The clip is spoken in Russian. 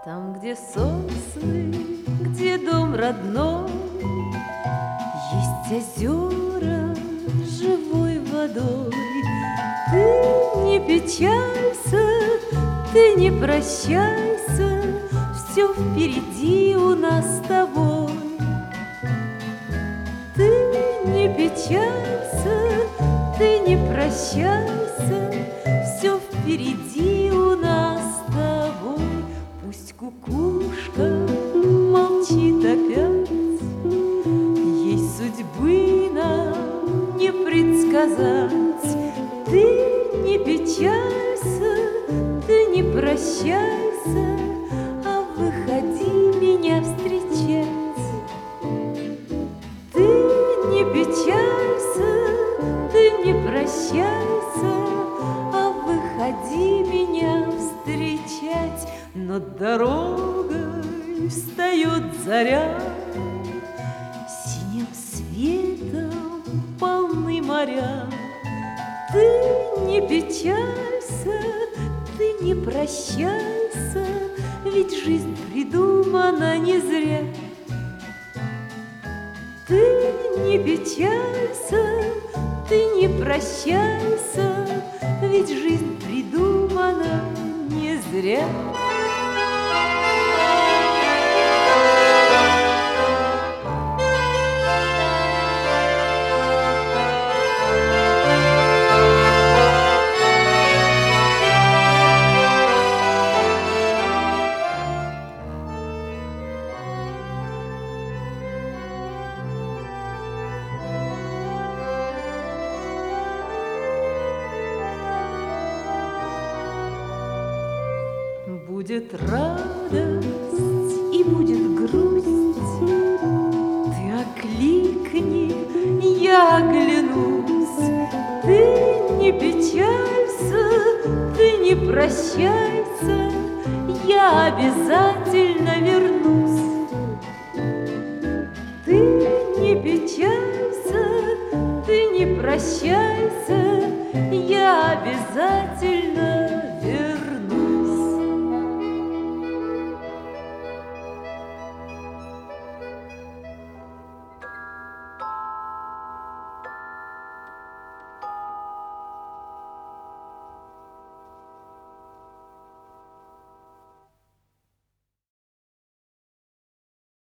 Там, где сосны, где дом родной, есть озера с живой водой. Ты не печалься, ты не прощайся, все впереди у нас с тобой. Ты не печалься, ты не прощайся, все впереди у нас с тобой. Пусть кукушка молчит опять, ей судьбы нам не предсказать. Ты не печалься, ты не прощайся, а выходи меня встречать. Ты не печалься, ты не прощайся, а выходи меня встречать. Над дорогой встает заря, синим светом полны моря. Ты не печалься, ты не прощайся, ведь жизнь придумана не зря. Ты не печалься, ты не прощайся, ведь жизнь придумана не зря. Будет радость и будет грусть, ты окликни, я оглянусь. Ты не печалься, ты не прощайся, я обязательно вернусь. Ты не печалься, ты не прощайся, я обязательно